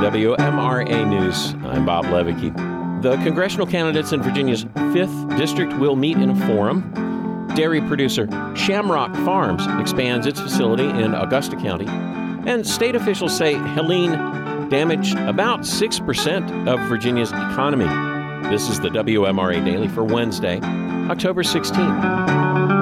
WMRA News. I'm Bob Levicki. The congressional candidates in Virginia's 5th District will meet in a forum. Dairy producer Shamrock Farms expands its facility in Augusta County. And state officials say Helene damaged about 6% of Virginia's economy. This is the WMRA Daily for Wednesday, October 16th.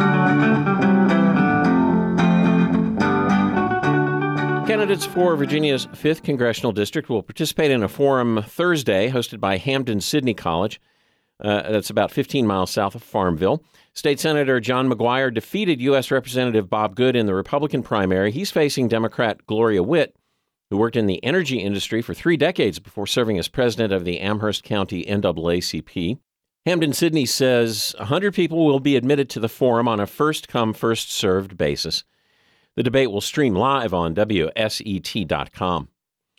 Candidates for Virginia's 5th Congressional District will participate in a forum Thursday hosted by Hampden-Sydney College. That's about 15 miles south of Farmville. State Senator John McGuire defeated U.S. Representative Bob Good in the Republican primary. He's facing Democrat Gloria Witt, who worked in the energy industry for 3 decades before serving as president of the Amherst County NAACP. Hampden-Sydney says 100 people will be admitted to the forum on a first-come, first-served basis. The debate will stream live on WSET.com.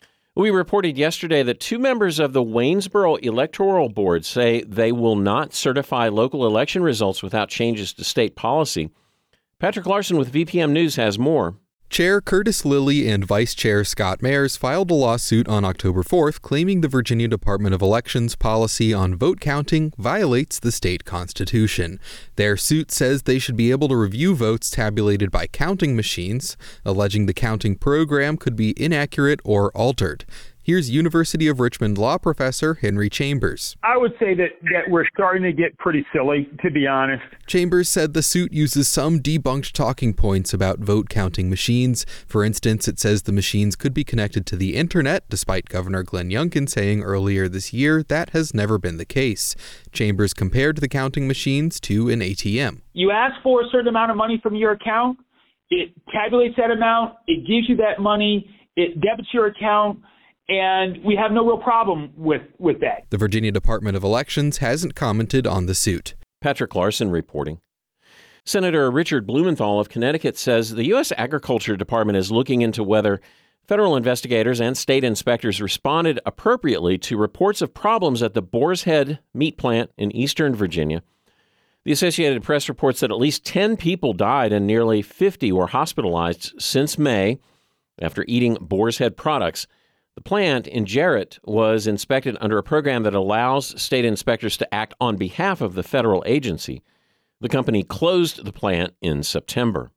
We reported yesterday that 2 members of the Waynesboro Electoral Board say they will not certify local election results without changes to state policy. Patrick Larson with VPM News has more. Chair Curtis Lilly and Vice Chair Scott Mayers filed a lawsuit on October 4th claiming the Virginia Department of Elections policy on vote counting violates the state constitution. Their suit says they should be able to review votes tabulated by counting machines, alleging the counting program could be inaccurate or altered. Here's University of Richmond law professor Henry Chambers. I would say that we're starting to get pretty silly, to be honest. Chambers said the suit uses some debunked talking points about vote counting machines. For instance, it says the machines could be connected to the internet, despite Governor Glenn Youngkin saying earlier this year that has never been the case. Chambers compared the counting machines to an ATM. You ask for a certain amount of money from your account, it tabulates that amount, it gives you that money, it debits your account, and we have no real problem with that. The Virginia Department of Elections hasn't commented on the suit. Patrick Larson reporting. Senator Richard Blumenthal of Connecticut says the U.S. Agriculture Department is looking into whether federal investigators and state inspectors responded appropriately to reports of problems at the Boar's Head meat plant in eastern Virginia. The Associated Press reports that at least 10 people died and nearly 50 were hospitalized since May after eating Boar's Head products. The plant in Jarrett was inspected under a program that allows state inspectors to act on behalf of the federal agency. The company closed the plant in September.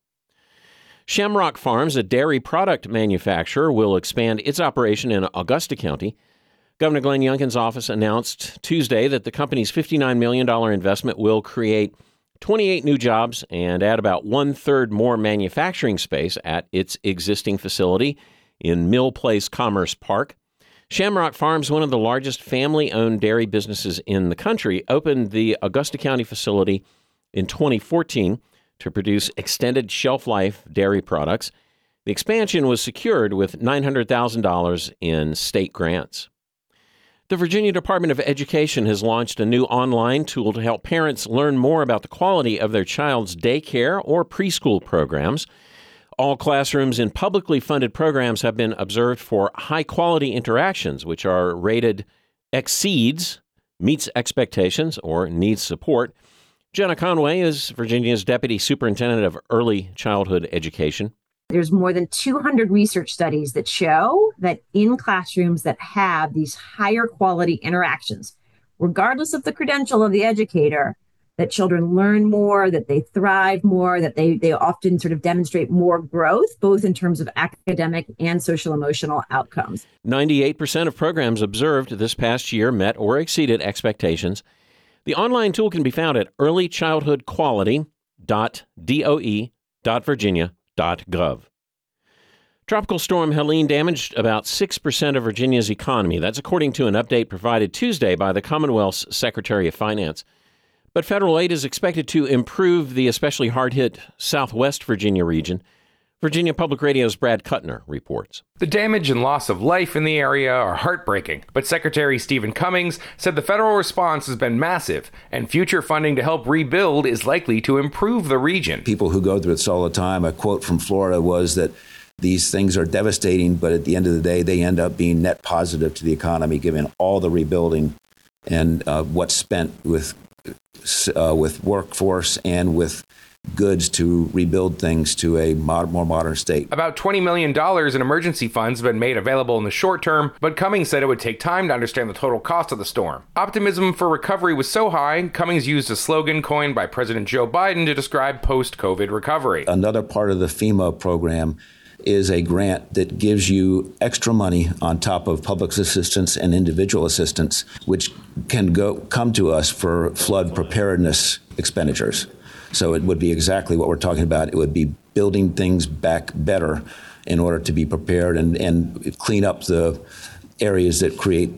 Shamrock Farms, a dairy product manufacturer, will expand its operation in Augusta County. Governor Glenn Youngkin's office announced Tuesday that the company's $59 million investment will create 28 new jobs and add about 1/3 more manufacturing space at its existing facility in Mill Place Commerce Park. Shamrock Farms, one of the largest family-owned dairy businesses in the country, opened the Augusta County facility in 2014 to produce extended shelf-life dairy products. The expansion was secured with $900,000 in state grants. The Virginia Department of Education has launched a new online tool to help parents learn more about the quality of their child's daycare or preschool programs. All classrooms in publicly funded programs have been observed for high-quality interactions, which are rated exceeds, meets expectations, or needs support. Jenna Conway is Virginia's Deputy Superintendent of Early Childhood Education. There's more than 200 research studies that show that in classrooms that have these higher quality interactions, regardless of the credential of the educator, that children learn more, that they thrive more, that they often sort of demonstrate more growth, both in terms of academic and social emotional outcomes. 98% of programs observed this past year met or exceeded expectations. The online tool can be found at earlychildhoodquality.doe.virginia.gov. Tropical Storm Helene damaged about 6% of Virginia's economy. That's according to an update provided Tuesday by the Commonwealth's Secretary of Finance. But federal aid is expected to improve the especially hard-hit Southwest Virginia region. Virginia Public Radio's Brad Kuttner reports. The damage and loss of life in the area are heartbreaking, but Secretary Stephen Cummings said the federal response has been massive, and future funding to help rebuild is likely to improve the region. People who go through this all the time, a quote from Florida was that these things are devastating, but at the end of the day, they end up being net positive to the economy, given all the rebuilding and what's spent with workforce and with goods to rebuild things to a more modern state. About $20 million in emergency funds have been made available in the short term, but Cummings said it would take time to understand the total cost of the storm. Optimism for recovery was so high, Cummings used a slogan coined by President Joe Biden to describe post-COVID recovery. Another part of the FEMA program is a grant that gives you extra money on top of public assistance and individual assistance, which can come to us for flood preparedness expenditures. So it would be exactly what we're talking about. It would be building things back better in order to be prepared and clean up the areas that create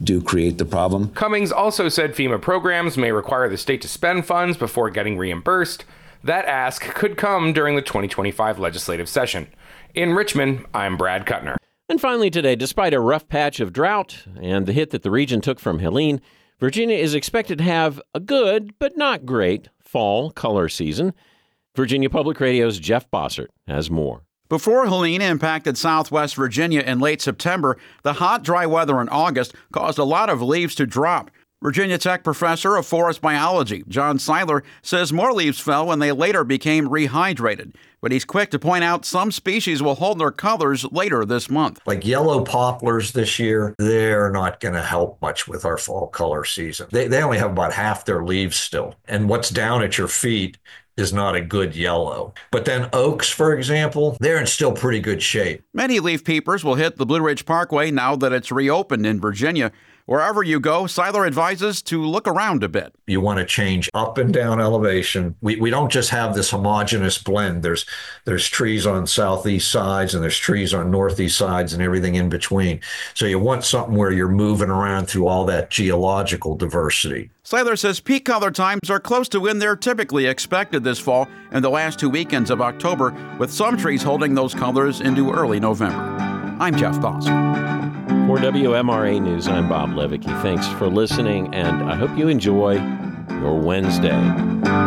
the problem. Cummings also said FEMA programs may require the state to spend funds before getting reimbursed. That ask could come during the 2025 legislative session. In Richmond, I'm Brad Kuttner. And finally today, despite a rough patch of drought and the hit that the region took from Helene, Virginia is expected to have a good, but not great, fall color season. Virginia Public Radio's Jeff Bossert has more. Before Helene impacted southwest Virginia in late September, the hot, dry weather in August caused a lot of leaves to drop. Virginia Tech professor of forest biology, John Seiler, says more leaves fell when they later became rehydrated. But he's quick to point out some species will hold their colors later this month. Like yellow poplars this year, they're not going to help much with our fall color season. They only have about half their leaves still. And what's down at your feet is not a good yellow. But then oaks, for example, they're in still pretty good shape. Many leaf peepers will hit the Blue Ridge Parkway now that it's reopened in Virginia. Wherever you go, Seiler advises to look around a bit. You want to change up and down elevation. We don't just have this homogeneous blend. There's trees on southeast sides and there's trees on northeast sides and everything in between. So you want something where you're moving around through all that geological diversity. Seiler says peak color times are close to when they're typically expected this fall and the last 2 weekends of October, with some trees holding those colors into early November. I'm Jeff Bossert. For WMRA News, I'm Bob Levicki. Thanks for listening, and I hope you enjoy your Wednesday.